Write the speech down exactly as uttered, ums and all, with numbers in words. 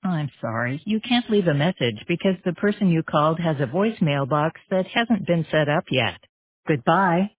I'm sorry, you can't leave a message because the person you called has a voicemail box that hasn't been set up yet. Goodbye.